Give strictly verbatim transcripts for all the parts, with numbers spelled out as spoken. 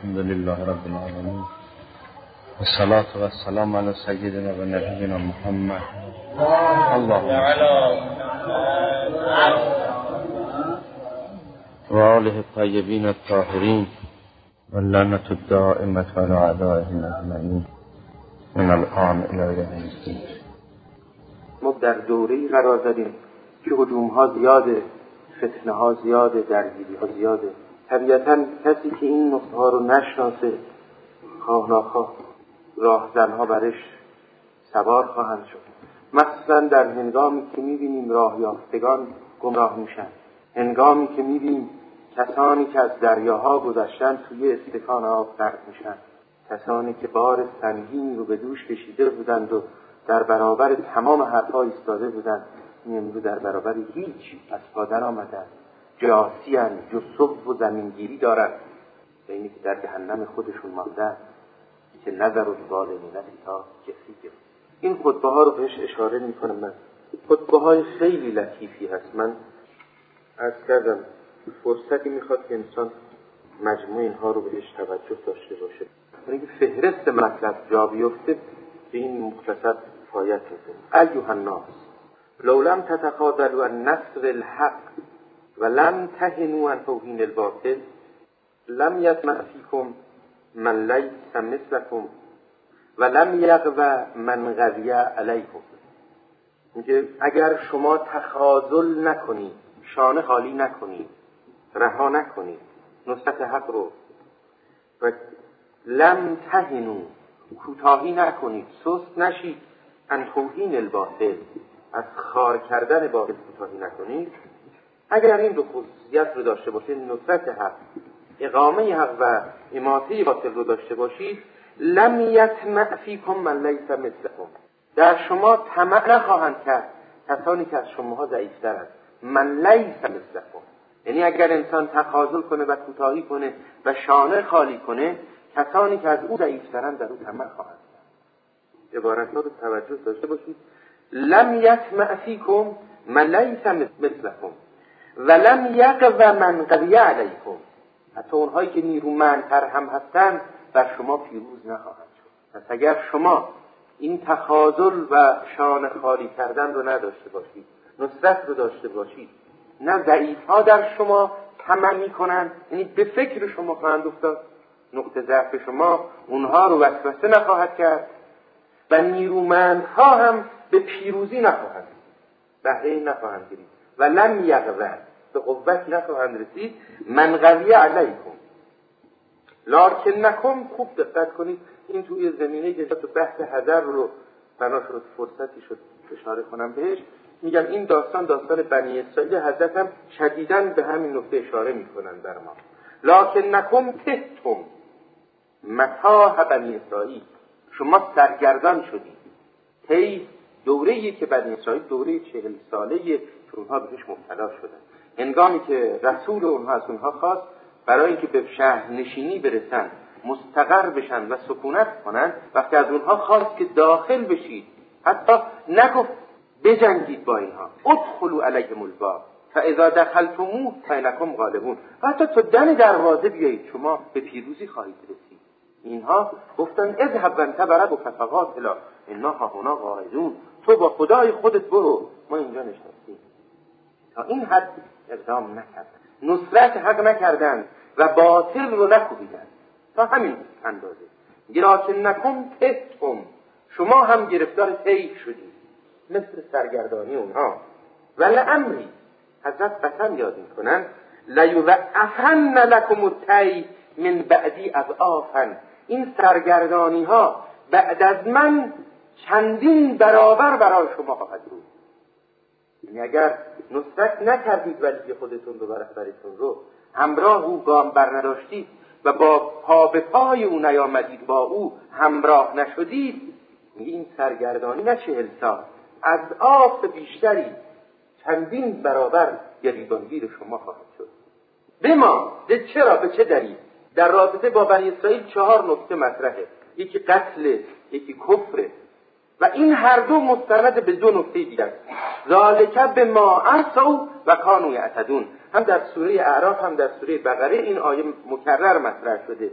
الحمد لله رب العالمين والصلاة والسلام على سيدنا و نبينا محمد اللهم و آله الطیبین الطاهرین واللعنة الدائمة على أعدائهم أجمعین من الآن إلی یوم الدین. ما در دوره‌ای قرار داریم که هجوم‌ها زیاده، فتنه‌ها زیاده، درگیری‌ها زیاده. طبیعتاً کسی که این نقطه‌ها رو نشناسه خواه ناخواه راهزن‌ها برش سوار خواهند شد. مخصوصاً در هنگامی که می‌بینیم راه یافتگان گمراه میشن، هنگامی که می‌بینیم کسانی که از دریاها گذشتن توی استکان آب غرق میشن، کسانی که بار سنگینی رو به دوش کشیده بودند و در برابر تمام حرف‌ها ایستاده بودند، امروز در برابر هیچ از پا در آمدند، جاسیان، جسب و زمینگیری دارند، به اینی که در جهنم خودشون ماندن که نظر و ظالمین تا کسی. این خطبه ها رو بهش اشاره میکنم. من خطبه های خیلی لطیفی هست. من عرض کردم فرصتی میخواد که انسان مجموع اینها رو بهش توجه داشته باشه. اگه فهرست مطلب جا بیفته به این مختصر کفایت میکنه. ایها الناس لو لم تتخاذلوا عن نصر الحق و لم تهنوا عن توهین الباطل لم یطمع فیکم من لیس مثلکم و لم یغو من غوی علیکم. میگه اگر شما تخاذل نکنید، شانه خالی نکنید، رها نکنید نصرت حق رو، و لم تهنوا کوتاهی نکنید، سست نشید، عن توهین الباطل از خار کردن باطل کوتاهی نکنید، اگر این دو خصوصیت رو داشته باشید، نصرت حق، اقامه حق و اماطه باطل رو داشته باشید، لم یطمع فیکم من لیس مثلکم، در شما طمع نخواهند کرد کسانی که از شماها ضعیفترند. من لیس مثلکم یعنی اگر انسان تخاذل کنه و کوتاهی کنه و شانه خالی کنه، کسانی که از او ضعیفترند در او طمع خواهند کرد. عبارت‌ها رو توجه داشته باشید. لم یطمع فیکم من لیس مثلکم و لم یغو من غوی علیکم، حتی اونهایی که نیرومندتر هم هستند بر شما پیروز نخواهند شد. پس اگر شما این تخاذل و شانه خالی کردن رو نداشته باشید، نصرت رو داشته باشید، نه ضعیف‌ها در شما طمع می‌کنند، یعنی به فکر شما خواهند افتاد، نقطه ضعف شما اونها رو وسوسه نخواهد کرد و نیرومندها هم به پیروزی نخواهند بهره نخواهند گرفت و لم یغو به قوت نخواهند رسید. من غوی علیکم لکنکم، خوب دقت کنید، این توی زمینه که تو بحث حذر رو بنا شد فرصتی شد اشاره کنم بهش. میگم این داستان داستان بنی اسرائیل، حضرت هم شدیداً به همین نکته اشاره میکنن در ما. لکنکم تهتم متاع بنی اسرائیل، شما سرگردان شدید. طی دوره‌ای که بنی اسرائیل دوره چهل ساله‌ای که اونها بهش مبتلا شدن، هنگامی که رسول اونها از اونها خواست برای اینکه به شهر نشینی برسن، مستقر بشن و سکونت کنن، وقتی از اونها خواست که داخل بشید، حتی نگفت بجنگید با اینها، ادخلوا علیهم الباب فاذا دخلتموه فانکم غالبون، حتی تا دم دروازه بیایید شما به پیروزی خواهید رسید. اینها گفتن اذهب انت بربک فقاتلا انا هاهنا قاعدون، تو با خدای خودت برو، ما اینجا نشستیم. تا این حد اقدام نکردن، نصرت حق نکردن و باطل رو نکوبیدن تا همین اندازه. لکنکم تهتم، شما هم گرفتار طیف شدید مثل سرگردانی اونها. ولی امری، حضرت قسم یاد میکنن، لیضعفن لکم الطی من بعدی اضعافا، این سرگردانی ها بعد از من چندین برابر برای شما خواهد بود. یعنی اگر نصرت نکردید ولی خودتون رو و رهبرتون رو همراه او گام بر نداشتید و با پا به پای او نیامدید، با او همراه نشدید، این سرگردانی نه چهل سال، از آف بیشتری چندین برابر گریبانگیر شما خواهد شد. بما ده چرا، به چه دلیل؟ در رابطه با بنی اسرائیل چهار نکته مطرحه، یکی قتل، یکی کفر، و این هر دو مستند به دو نکته دیگر. ذالک بما عصوا و کانوا یعتدون، هم در سوره اعراف هم در سوره بقره این آیه مکرر مطرح شده.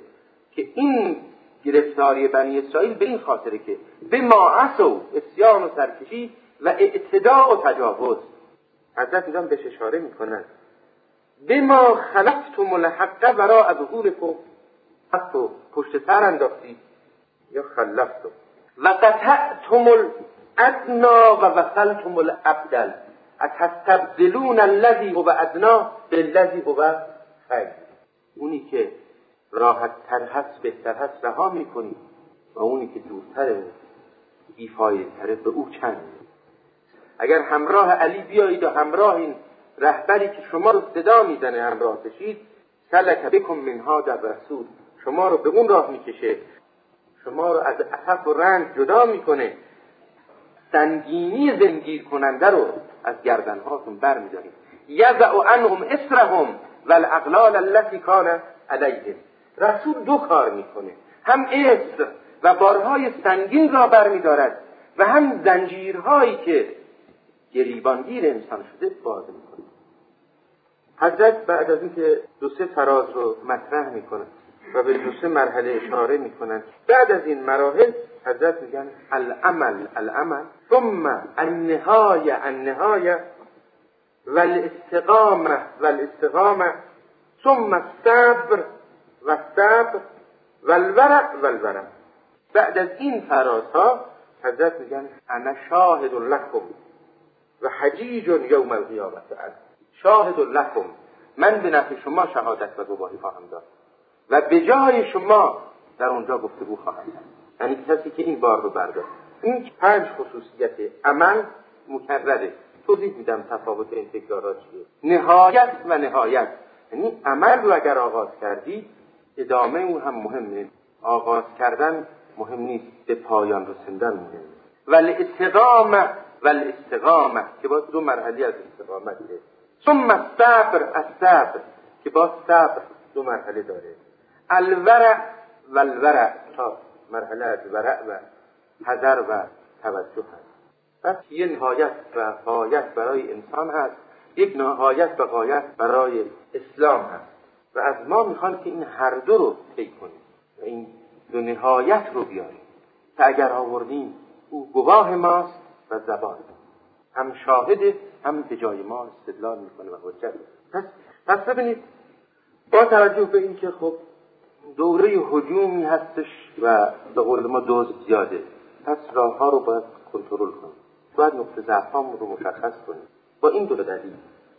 که این گرفتاری بنی اسرائیل به این خاطره که به ما عصوا عصیان و سرکشی و اعتداء و تجاوز. حضرت میگن بهش اشاره میکنن به ما خلفتم الحق وراء ظهورکم، حق رو پشت سر انداختید یا خلفتم و قطعتم الادنا و وصلتم الابدل اتستبدلون الذی هو ادنا بالذی هو خیر. اونی که راحت تر هست بهتر هست رها میکنید و اونی که دورتره بیفایده تره به او چند. اگر همراه علی بیایید و همراه این رهبری که شما رو صدا میزنه همراه بشید، سلک بکم منها در رسول، شما رو به اون راه میکشه، شما رو از اسف و رنج جدا میکنه، سنگینی زنجیر کننده رو از گردنهاتون بر میدارید. یضع عنهم اسرهم والاغلال التي کان علیهم. رسول دو کار میکنه، هم اسر و بارهای سنگین را بر میدارد و هم زنجیرهایی که گریبانگیر انسان شده باز میکنه. حضرت بعد از اینکه دو سه فراز رو مطرح میکنن و به دو سه مرحله اشاره میکنن، بعد از این مراحل حضرت میگن العمل العمل ثم النهایه النهایه والاستقامه والاستقامه ثم الصبر والصبر والورع والورع. بعد از این فرازها حضرت میگن انا شاهد لکم و حجیج یوم القیامت. شاهد لکم، من به نفع شما شهادت و گواهی خواهم داد و به جای شما در اونجا گفتگو خواهم کرد. یعنی کسی که این بار رو برداشت. این پنج خصوصیت عمل مکرره. توضیح میدم تفاوت این تکرارات چیه. نهایت و نهایت، یعنی عمل رو اگر آغاز کردی ادامه اون هم مهمه. آغاز کردن مهم نیست، به پایان رسوندن مهمه. ولی استقامه ولی استقامه که با دو مرحله از استقامته. ثم الصبر الصبر که با صبر دو مرحله داره. الورع والورع تا مرحله از ورع و حذر و توجه هست. پس یه نهایت و غایت برای انسان هست، یک نهایت و غایت برای اسلام هست و از ما میخوان که این هر دو رو طی کنیم و این دو نهایت رو بیاریم که اگر آوردیم او گواه ماست و زبان هم شاهده هم به جای ما استدلال میکنه و حجت. پس پس ببینید با توجه به این که خب دوره هجومی هستش و به قول ما دوز زیاده، پس راه ها رو باید کنترل کنیم، باید نقطه ضعف رو مشخص کنیم. با این دو دلیل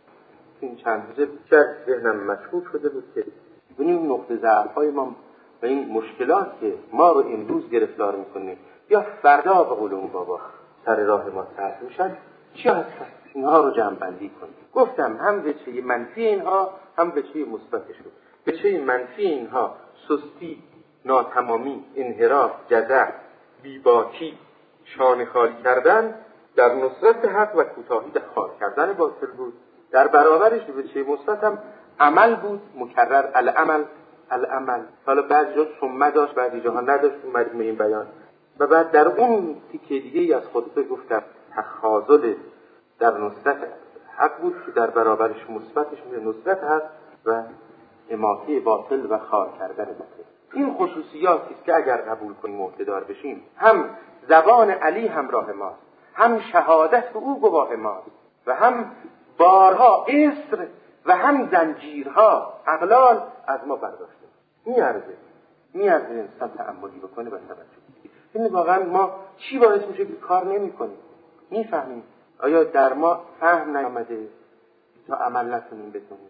این چند روزه بیشتر ذهنم مشغول شده بود که ببینیم نقطه ضعف های ما و این مشکلات که ما رو امروز گرفتار میکنه یا فردا به قول اون بابا سر راه ما سرد میشن چی هستن، اینها رو جمع بندی کنیم. گفتم هم وجه منفی اینها هم وجه مثبتشون. وجه منفی اینها سستی، ناتمامی، انحراف، جزع، بیباکی، شانه خالی کردن در نصرت حق و کوتاهی در خار کردن باطل بود. در برابرش وجه مثبت هم عمل بود، مکرر العمل العمل. حالا بعضی جا ثم داشت، بعضی جاها نداشت تو مجموع این بیان. و بعد در اون تیکه دیگه از خطبه گفتم تخاذل در نصرت حق بود که در برابرش مثبتش میشه نصرت حق و اماطه باطل و خار کردن باطل. این خصوصیاتی است که اگر قبول کنیم مقتدار بشیم، هم زبان علی همراه ماست، هم شهادت به او گواه ماست و هم بارها اسر و هم زنجیرها اغلال از ما برداشته. میارزه میارزه انسان تأملی بکنه و توجه. این واقعا ما چی باعث میشه که کار نمی کنیم؟ میفهمیم آیا در ما فهم نیامده تا عمل نتونیم بکنیم؟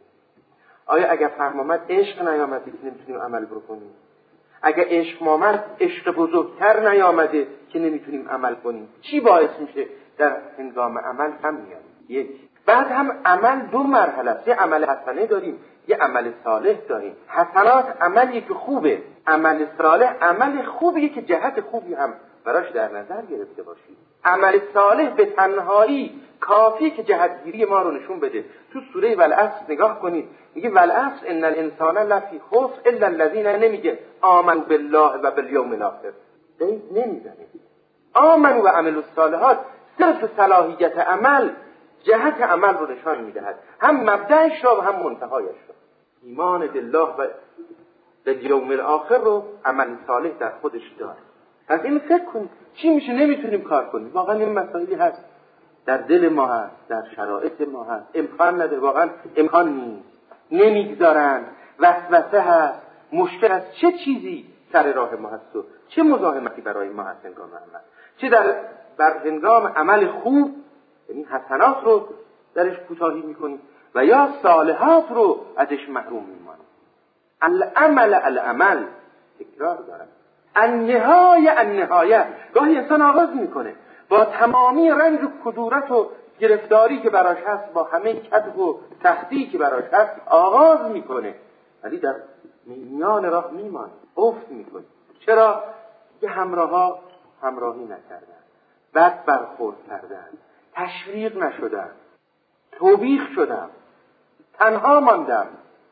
آیا اگر فهم آمد عشق نیامده که نمیتونیم عمل بکنیم؟ اگر عشق آمد عشق بزرگتر نیامده که نمیتونیم عمل کنیم؟ چی باعث میشه در هنگام عمل هم میاد؟ یک. بعد هم عمل دو مرحله است. یه عمل حسنه داریم، یه عمل صالح داریم. حسنات عملی که خوبه، عمل صالح عمل خوبیه که جهت خوبی هم براش در نظر گرفته باشید. عمل صالح به تنهایی کافیه که جهتگیری ما رو نشون بده. تو سوره والعصر نگاه کنید، میگه والعصر ان الانسان لفی خسر الا الذين، نمیگه آمنوا بالله و بالیوم الاخر، نمیزنه آمنوا و عملوا الصالحات. صرف صلاحیت عمل جهت عمل رو نشان میدهد، هم مبدأش را و هم منتهایش را. ایمان بالله و الیوم الاخر رو عمل صالح در خودش داره. از این فکر کن چی میشه نمیتونیم کار کنیم. واقعا این مسائلی هست در دل ما هست، در شرایط ما هست، امکان نداره، واقعا امکان نیست، نمیگذارن، وسوسه هست، مشکل است. چه چیزی سر راه ما هست و چه مزاحمتی برای ما هست هنگام عمل، چه در بر هنگام عمل خوب یعنی حسنات رو درش کوتاهی میکنیم و یا صالحات رو ازش محروم میمانیم. العمل العمل تکرار دارم، النهایه النهایه. گاهی انسان آغاز میکنه با تمامی رنج و کدورت و گرفتاری که براش هست، با همه کدو و سختی که براش هست آغاز میکنه، ولی در میان راه میمانه، افت میکنه. چرا؟ که همراها همراهی نکردن، بد برخورد کردن، تشویق نشدن، توبیخ شدن، تنها ماندن.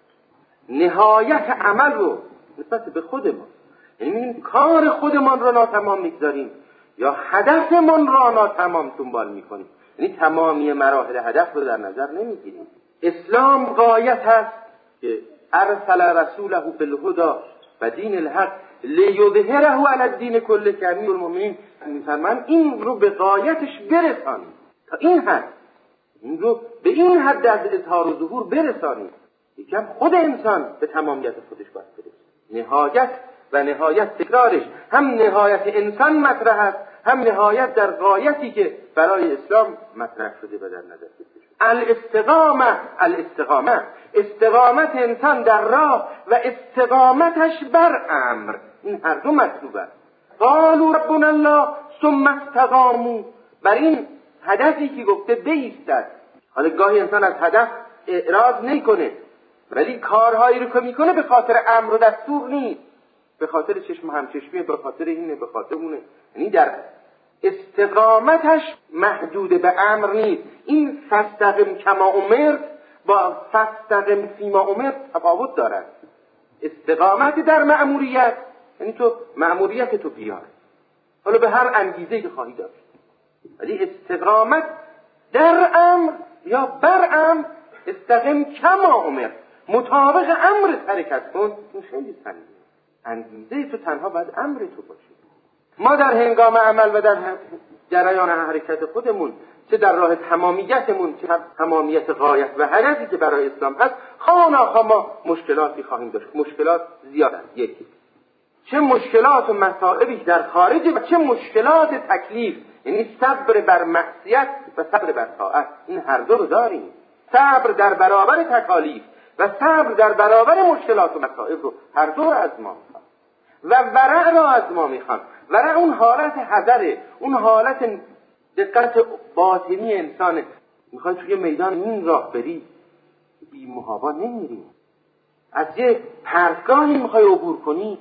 نهایت عمل رو نسبت به خودمان، یعنی کار خودمان رو ناتمام میگذاریم یا هدفمان را ناتمام دنبال میکنیم، یعنی تمامی مراحل هدف رو در نظر نمیگیریم. اسلام غایت هست که ارسل رسوله بالهدى و دین الحق لیظهره علی الدین کله که امیر المؤمنین میفرمان این رو به غایتش برسانیم، تا این حد، این رو به این حد از اظهار و ظهور برسانیم. یکم خود انسان به تمامیت خودش باید برسه. نهایت و نهایت تکرارش هم نهایت انسان مطرح است، هم نهایت در غایتی که برای اسلام مطرح شده و در نظر گرفته شده. الاستقامه الاستقامه استقامت انسان در راه و استقامتش بر امر، این هر دو مطلوبه. قالوا ربنا الله ثم استقاموا، بر این هدفی که گفته بایستد. حالا گاهی انسان از هدف اعراض نمیکنه، ولی کارهایی رو که میکنه به خاطر امر و دستور نیست، به خاطر چشم همچشمی، به خاطر اینه، به خاطر اونه. یعنی در استقامتش محدود به امر نیست. این فاستقم کما امرت با فاستقم فیما امرت تفاوت دارد. استقامت در مأموریت یعنی تو مأموریت تو بیار، حالا به هر انگیزه که خواهی داشت، ولی استقامت در امر یا بر امر، استقم کما امرت، مطابق امر حرکت کن، این خیلی سنگینه. انگیزه تو تنها باید امر تو باشه. ما در هنگام عمل و در جریان حرکت خودمون، چه در راه تمامیتمون، چه تمامیت غایت و هدفی که برای اسلام هست، خواهان ما مشکلاتی خواهیم داشت. مشکلات زیاد است. یکی چه مشکلات و مصائبی در خارج و چه مشکلات تکلیف، یعنی صبر بر معصیت و صبر بر طاعت، این هر دو رو داریم. صبر در برابر تکالیف و صبر در برابر مشکلات و مصائب رو هر دو رو از ما میخوان و ورع را از ما میخوان. ورع اون حالت حذره، اون حالت دقت باطنی انسانه. میخوای توی میدان این راه بری، بی محابا نمیری. از یه پرتگاهی میخوای عبور کنی،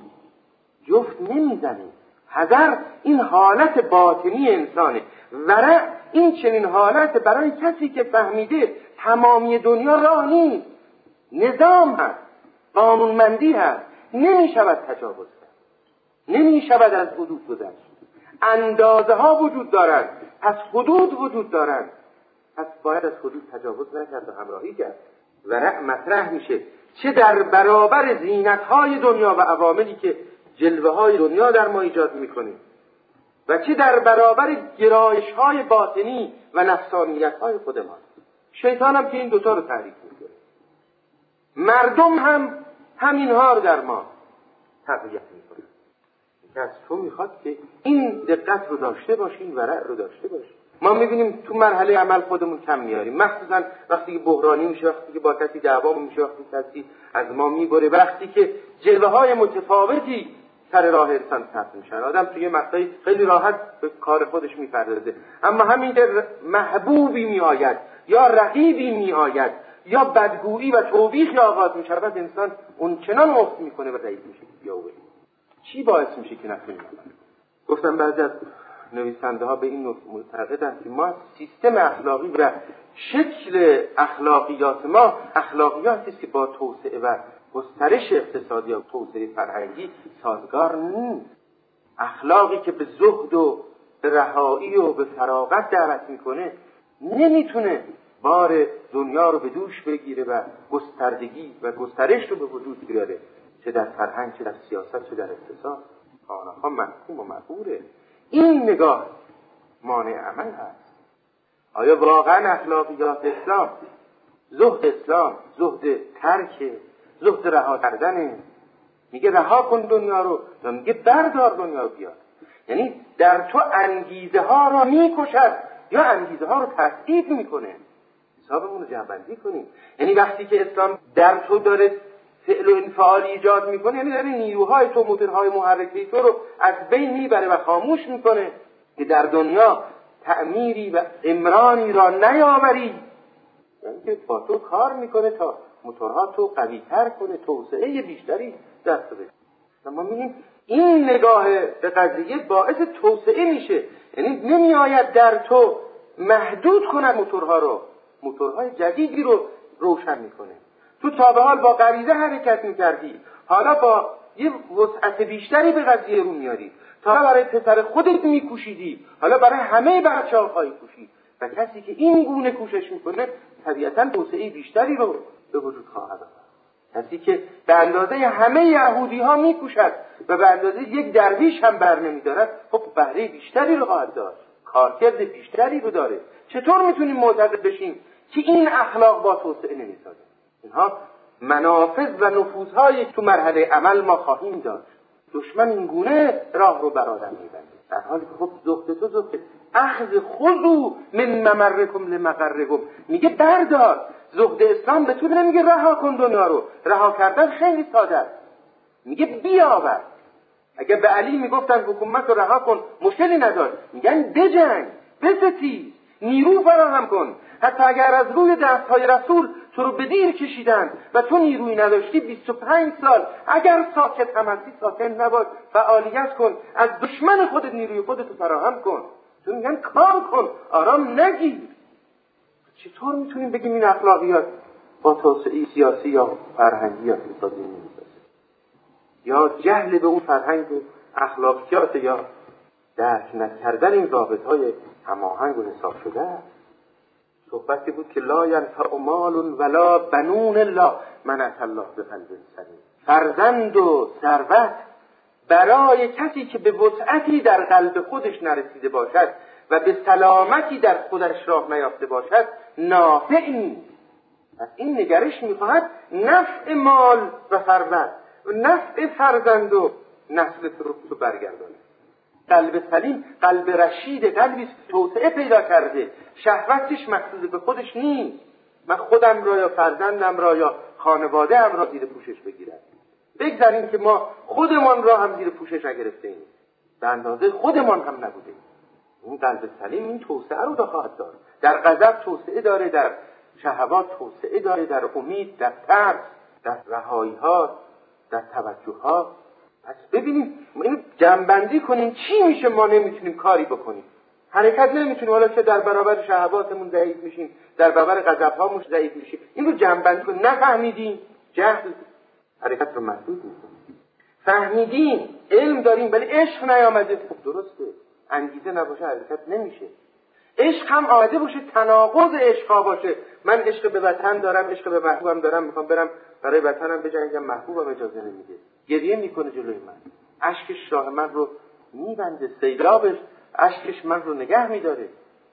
جفت نمیزنه. حذر این حالت باطنی انسانه. ورع این چنین حالت برای کسی که فهمیده تمامی دنیا راه نیست، نظام هست، قانونمندی هست، نمیشود تجاوز کرد، نمیشود از حدود گذشت. اندازه ها وجود دارند، پس حدود وجود دارند، پس باید از حدود تجاوز نکرد و همراهی کرد. ورع مطرح میشه چه در برابر زینت های دنیا و عواملی که جلوه های دنیا در ما ایجاد میکنه و چه در برابر گرایش های باطنی و نفسانیت های خود ما. شیطان هم که این دوتا رو تحریک میکنه، مردم هم همینها رو در ما تقویت میکنه. که از تو میخواد که این دقت رو داشته باشی، این ورع رو داشته باشی. ما میبینیم تو مرحله عمل خودمون کم میاریم، مخصوصا وقتی که بحرانی میشه، وقتی که با کسی دعوا میشه، وقتی کسی از ما میبره، وقتی که جلوه های متفاوتی سر راه انسان ثبت میشن. آدم توی مقطعی خیلی راحت به کار خودش میپردازه، اما همین که محبوبی میآید یا رقیبی میآید یا بدگویی و توبیخی آغاز میشود، انسان اون چنان افت میکنه و ضعیف میشه. یا چی باعث میشه که نتونیم عمل؟ گفتم بعضی از نویسنده ها به این نکته معتقدند که ما سیستم اخلاقی و شکل اخلاقیات ما اخلاقیاتی است که با توسعه و گسترش اقتصادی و توسعه فرهنگی سازگار نیست. اخلاقی که به زهد و به رهایی و به فراغت دعوت میکنه نمیتونه بار دنیا رو به دوش بگیره و گستردگی و گسترش رو به وجود بیاره. چه در فرهنگ، چه در سیاست، چه در اقتصاد. خانه‌ها محکوم و مأموره. این نگاه مانع عمل هست. آیا واقعا اخلاقیات اسلام، زهد اسلام، زهد ترک، زهد رها کردنه؟ میگه رها کن دنیا رو و میگه بردار دنیا رو بیار. یعنی در تو انگیزه ها را میکشد یا انگیزه ها رو تثبیت میکنه. حسابمون رو جمع‌بندی کنیم. یعنی وقتی که اسلام در تو داره فعل و انفعال ایجاد میکنه، یعنی داره نیروهای تو، موتورهای محرکه تو رو از بین میبره و خاموش میکنه که در دنیا تعمیری و امرانی را نیاوری. یعنی که با تو کار میکنه تا موتورها تو قوی تر کنه، توسعه بیشتری دست بده. ما میگیم این نگاه به قضیه باعث توسعه میشه. یعنی نمیآید در تو محدود کنه موتورها رو، موتورهای جدیدی رو روشن میکنه. تو تا به حال با غریزه حرکت میکردی، حالا با یه وسعت بیشتری به قضیه رو میاری. تا برای پسر خودت میکوشیدی، حالا برای همه بچه‌ها خواهی کوشید. و کسی که این گونه کوشش میکنه طبیعتاً توسعه بیشتری رو به وجود خواهد آورد. کسی که به اندازه همه یهودی ها میکوشد و به اندازه یک درویش هم بر نمیدارد، خب بهره بیشتری رو خواهد داشت، کارکرد بیشتری رو داره. چطور میتونیم معتقد بشیم که این اخلاق با توسعه نمیسازه؟ اینها منافذ و نفوذهای تو مرحله عمل ما خواهیم داشت. دشمن این گونه راه رو بر آدم میبنده، در حالی که خب زهد تو زهد اخذ خذوا من ممرکم لمقرکم. میگه بردار. زهد اسلام به تو نمیگه رها کن دنیا رو، رها کردن خیلی ساده است. میگه بیاور. اگه به علی میگفتن حکومت رو رها کن، مشکلی نداشت. میگن بجنگ، بستیز، نیرو فراهم کن. حتی اگر از روی دستهای رسول تو رو به دیر کشیدن و تو نیروی نداشتی، بیست و پنج سال اگر ساکت هم هستی ساکت نباش، فعالیت کن، از دشمن خودت نیروی خودت رو فراهم کن. تو میگن کار کن، آرام نگیر. چطور میتونیم بگیم این اخلاقیات با توسعه سیاسی یا فرهنگی یا اقتصادی نمیسازه؟ یا جهل به اون فرهنگ و اخلاقیات یا درک نکردن این رابطهای هماهنگ و حساب شده است. صحبتی بود که لا ینفع مال ولا بنون الا من اتى الله بقلب سلیم. فرزند و ثروت برای کسی که به وسعتی در قلب خودش نرسیده باشد و به سلامتی در خودش راه نیافته باشد نافع نیست. پس این نگرش میخواهد نفع مال و ثروت و نفع فرزند و نسل رو برگردانه. قلب سلیم قلب رشید، قلبی توسعه پیدا کرده، شهوتش مخصوص به خودش نیست. من خودم را یا فرزندم را یا خانواده هم را زیر پوشش بگیرم. بگذاریم که ما خودمان را هم زیر پوشش نگرفته ایم، به اندازه خودمان هم نبوده. این قلب سلیم این توسعه رو خواهد داشت. در غضب توسعه داره، در شهوات توسعه داره، در امید، در ترس، در رهایی ها، در توجه ها. پس ببینیم ما اینو جمع‌بندی کنیم چی میشه ما نمیتونیم کاری بکنیم، حرکت نمیتونیم، حالا که در برابر شهواتمون ضعیف میشیم، در برابر غضب‌هامون ضعیف میشیم. این رو جمع‌بندی کنیم. نفهمیدیم جهل حرکت رو محدود میکنه. فهمیدیم علم داریم ولی عشق نیامده، خب درسته، انگیزه نباشه حرکت نمیشه. عشق هم آمده باشه، تناقض عشقا باشه. من عشق به وطن دارم، عشق به محبوبم دارم، میخوام برم برای وطنم بجنگم، محبوبم اجازه نمیده، گریه میکنه جلوی من، اشکش راه من رو میبنده، سیلابش اشکش من رو نگه میداره.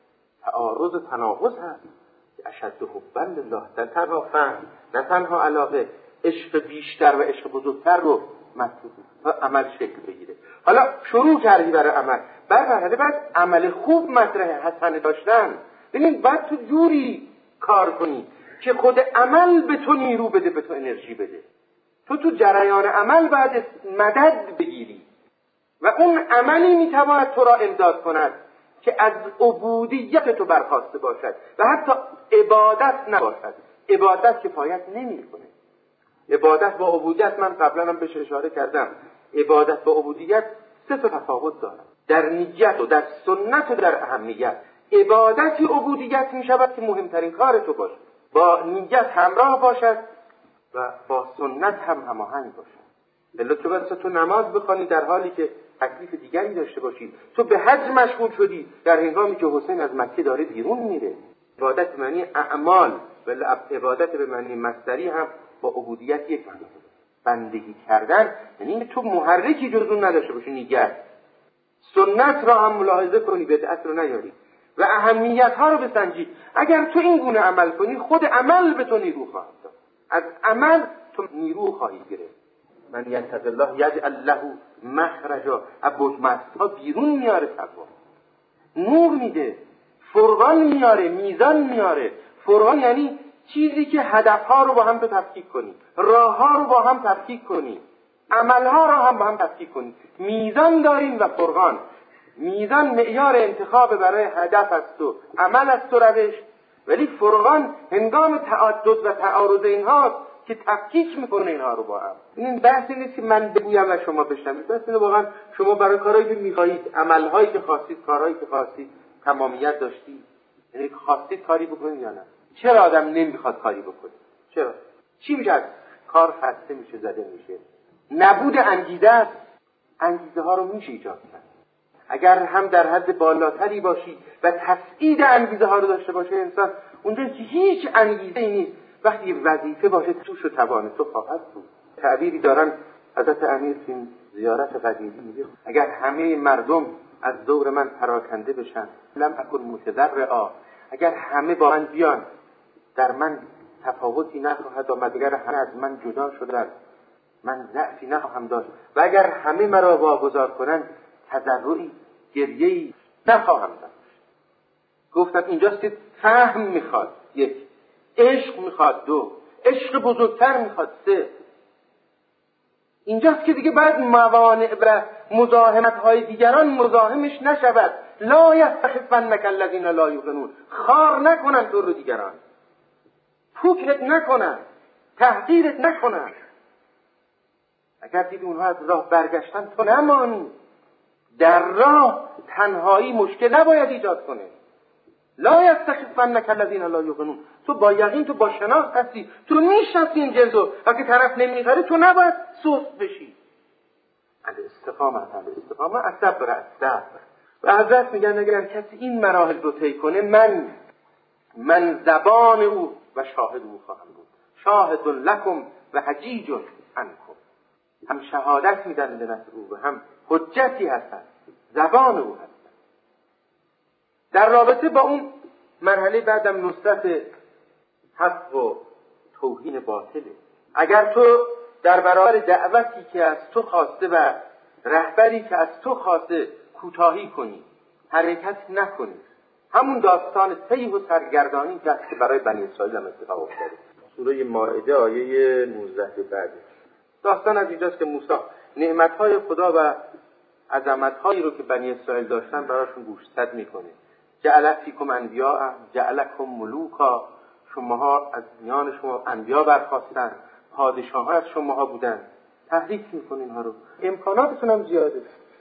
تعارض و تناقض هست. اشد حبا لله، نه تنها فهم، نه تنها علاقه، عشق بیشتر و عشق بزرگتر رو مطلوب تا عمل شکل بگیره. حالا شروع کردی برای عمل، بعد مرحله بعد عمل خوب مطرح حسن داشتن. ببین بعد تو جوری کار کنی که خود عمل به تو نیرو بده، به تو انرژی بده. تو تو جریان عمل بعد مدد بگیری و اون عملی میتواند تو را امداد کند که از عبودیت تو برخاسته باشد و حتی عبادت نباشد. عبادت کفایت نمیکنه. عبادت با عبودیت، من قبلا هم بهش اشاره کردم، عبادت با عبودیت سه تا تفاوت دارد، در نیت و در سنت و در اهمیت. عبادتی عبودیت می شود که مهمترین کار تو باشه، با نیت همراه باشد و با سنت هم هماهنگ باشد. الا تو بس تو نماز بخوانی در حالی که تکلیف دیگری داشته باشی، تو به حج مشغول شدی در هنگامی که حسین از مکه داره بیرون میره. عبادت به معنی اعمال و عبادت به معنی مصدری هم با عبودیت یک معنی. بندگی کردن یعنی تو محرکی جز اون نداشته باشی، نیگر. سنت را هم ملاحظه کنی، بدعت رو نیاری و اهمیت ها رو بسنجی. اگر تو این گونه عمل کنی، خود عمل به تو نیرو خواهد داد. از عمل تو نیرو خواهی گرفت. من یتق الله یجعل له مخرجا. ابوج مستا بیرون میاره تقوا، نور میده، فرقان میاره، میزان میاره. فرقان یعنی چیزی که هدفها رو با هم تو تفکیک کنی، راهها رو با هم تفکیک کنی، عملها رو هم با هم تفکیک کنی. میزان داریم و فرقان. میزان معیار انتخاب برای هدف است و عمل است و روش، ولی فرقان هنگام تعدد و تعارض اینها که تفکیک میکنه اینها رو با هم. این بحثی نیست که من بگویم و شما بشنوید، بس اینه واقعا شما برای کارهایی که میخواهید، عملهایی که خواستید، کارهایی که خواستید تمامیت داشتید، یعنی خواستید کاری بکنید یا نه. چرا آدم نمیخواد کاری بکنه؟ چرا؟ چی میشه؟ کار خسته میشه، زده میشه. نبود انگیزه است. انگیزه ها رو میشه ایجاد کرد. اگر هم در حد بالاتری باشی و تسعید انگیزه ها رو داشته باشه انسان، اونجا که هیچ انگیزه ای نیست، وقتی وظیفه باشه توش و توان تو خواهد بود. تعبیری دارن حضرت امیر فی زیارت قدیمی میگه اگر همه مردم از دور من پراکنده بشن لم اکن متضرعا، اگر همه با من بیان در من تفاوتی نخواهد آمد، اگر همه از من جدا شدن من ضعفی نخواهم داشت و اگر همه مرا واگذار کنن تضرعی، گریه‌ای نخواهم داشت. گفتم اینجاست که فهم میخواد، یک، عشق میخواد، دو، عشق بزرگتر میخواد، سه. اینجاست که دیگه بعد موانع و مزاحمت های دیگران مزاحمش نشود. لا یستخفنک الذین لا یوقنون. خار نکنن تو رو دیگران، پوکت نکنن، تحقیرت نکنن. اگر دیدی اونها از راه برگشتن تو نمانی. در راه تنهایی مشکل نباید ایجاد کنه. لا یستخفنک الذین لا یوقنون. تو با یقین، تو با شناخت هستی، تو میشناسی این جنسو. اگه طرف نمیخره تو نباید سست بشی. الاستقامه الاستقامه الصبر الصبر. و حضرت میگن اگر کسی این مراحل رو طی کنه، من من زبان او و شاهد او خواهم بود. شاهد لکم و حجیج عنکم. هم شهادت میدن به نصر او و هم حجتی هستن، زبان او هستن. در رابطه با اون مرحله بعدم نصرت حق و توهین باطله. اگر تو در برابر دعوتی که از تو خواسته و رهبری که از تو خواسته کوتاهی کنی، حرکت نکنی، همون داستان تیه و سرگردانی که برای بنی اسرائیل هم اتفاق افتاده. سوره مائده آیه نوزده به بعد. داستان از اینجاست که موسی نعمتهای خدا و عظمتهایی رو که بنی اسرائیل داشتن براشون گوشزد میکنه. جعل فیکم انبیاء جعلکم ملوکا. شماها از میان شما انبیا برخاستن، پادشاه‌ها از شماها بودن. تحریک میکنین اینها رو. امکاناتتون هم زیاده،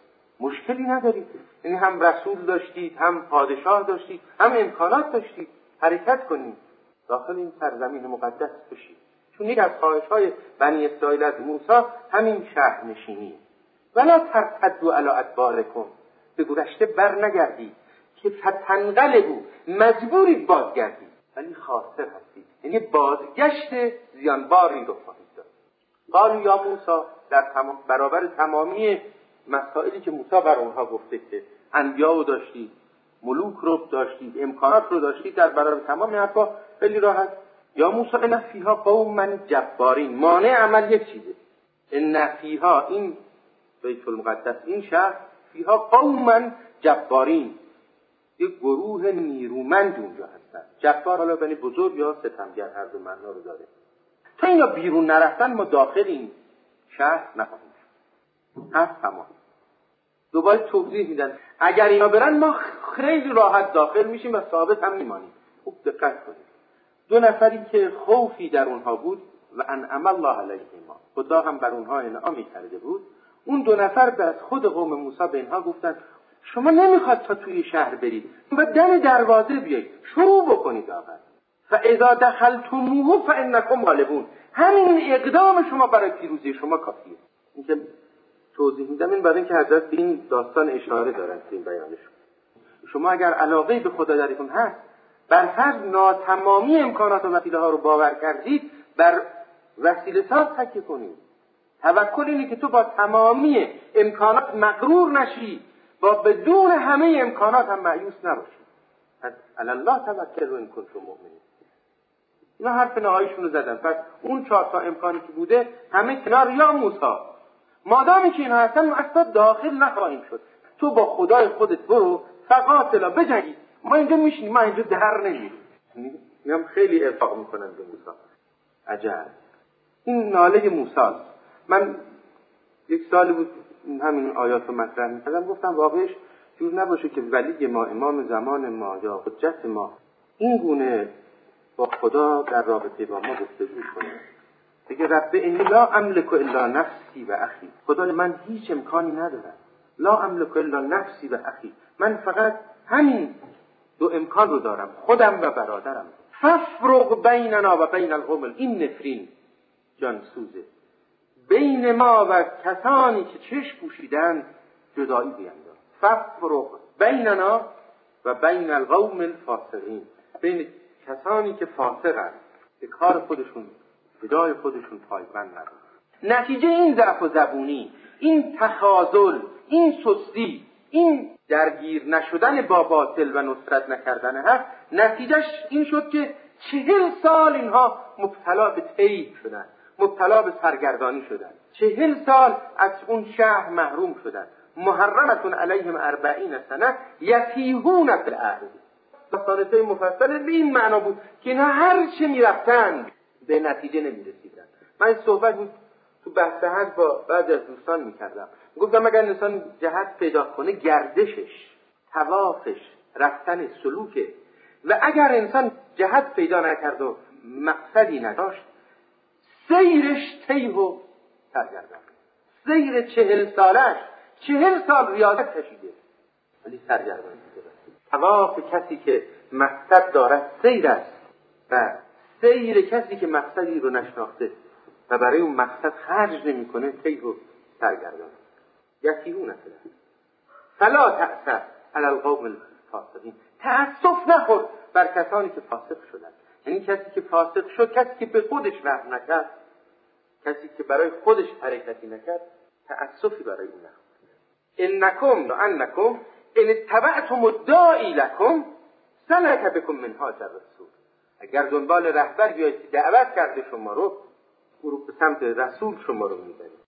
مشکلی ندارید. یعنی هم رسول داشتید، هم پادشاه داشتید، هم امکانات داشتید. حرکت کنید، داخل این سرزمین مقدس بشید. چون یک از خواهش‌های بنی اسرائیل از موسی همین شهر نشینی. ولا ترتدوا علی ادبارکم. به گذشته بر نگردید که فتنقلبوا، مجبورید بازگردید، ولی خاسر هستید. یعنی بازگشت زیانباری رو خواهید داشت. قالوا یا موسی، در تمام برابر تمامی مسائلی که موسی بر اونها گفته که انبیا رو داشتید، ملوک رو داشتید، امکانات رو داشتید، در برابر تمام حرفا خیلی راحت یا موسی ان فیها قوما جبارین. مانع عمل یک چیزه، ان فیها، این بیت المقدس، این شهر، فیها قوما جبارین، یک گروه نیرومند اونجا هستن. جبار حالا یعنی بزرگ یا ستمگر، هر دو معنا رو داره. تا اینا بیرون نرفتن ما داخل این شهر نخواهیم شد. هست تمام. دوباره توضیح میدن اگر اینا برن ما خیلی راحت داخل میشیم و ثابت هم میمانیم. خوب دقت کنید. دو نفری که خوفی در اونها بود و انعم الله علیهما، خدا هم بر اونها انعامی کرده بود، اون دو نفر به از خود قوم موسی به اینها گفتن شما نمیخواد تا توی شهر برید، باید دم دروازه بیایید، شروع بکنید آقا. فاذا دخلتموه فانکم غالبون. همین اقدام شما برای پیروزی شما کافیه. این که توضیح میدم این برای اینکه حضرت این داستان اشاره دارن تو این بیانشون. شما اگر علاقه به خدا درتون هست، بر فرض ناتمامی امکانات و وسیله ها رو باور کردید، بر وسیله ساز تکیه کنید. توکل اینه که تو با تمامی امکانات مغرور نشی، با بدون همه امکانات هم مایوس نباشی. پس علی الله توکل و ان کنتم مؤمنین. اینا حرف نهاییشون رو زدن. پس اون چهار تا امکانی که بوده همه کنار یا موسی. مادامی که اینا هستن ما اصلا داخل نخواهیم شد. تو با خدای خودت برو فقاتلا بجنگید. ما اینجا میشینیم، ما اینجا در نمیریم. میگم خیلی ارفاق میکنن به موسی. عجب. این ناله موسی. من یک سال بود همین آیات رو مطرح می‌کردم، گفتم واقعش جور نباشه که ولی ما، امام زمان ما یا حجت ما این گونه با خدا در رابطه با ما گفتگو کنه. بگه رب انی لا املک الا نفسی و اخی. خدا من هیچ امکانی ندارم. لا املک الا نفسی و اخی. من فقط همین دو امکان رو دارم، خودم و برادرم. ففرق بیننا و بین القوم، این نفرین جان سوزه بین ما و کسانی که چشم پوشیدن جدایی بینداز. ففرق بیننا و بین القوم الفاسقین، بین کسانی که فاسقن، به کار خودشون به جای خودشون پایبند ندارن. نتیجه این ضعف و زبونی، این تخاذل، این سستی، این درگیر نشدن با باطل و نصرت نکردن حق، نتیجهش این شد که چهل سال اینها مبتلا به طیب شدن، مبتلا به سرگردانی شدن. چهل سال از اون شهر محروم شدن. محرمتون علیهم اربعین سنه یتیهون فی الارض. داستان‌های مفصل به این معنا بود که اینا هر چه میرفتن به نتیجه نمیرسیدن. من این صحبت بود تو بحث حج با بعضی از دوستان میکردم. گفتم اگر انسان جهت پیدا کنه، گردشش، طوافش، رفتن سلوکه، و اگر انسان جهت پیدا نکرد و مقصدی نداشت، سیرش تیه و سرگردان. سیر چهل سالش، چهل سال ریاضت کشیده ولی سرگردان شده. طواف کسی که مقصد دارد سیر است و سیر کسی که مقصدی رو نشناخته و برای اون مقصد خرج نمی کنه تیه و سرگردان. یتیهون است. فلا تأسف علی القوم الفاسقین. تأسف نخور بر کسانی که فاسق شدن. یعنی کسی که فاسق شد، کسی که به خودش رحم نکرد، کسی که برای خودش حرکتی نکرد، تأسفی برای اون نخور. انکم و انکم ان اتبعتم الداعی لکم سلک بکم منهاج الرسول. اگر دنبال رهبر بیایید که دعوت کرده شما رو، او رو به سمت رسول شما رو میبرید.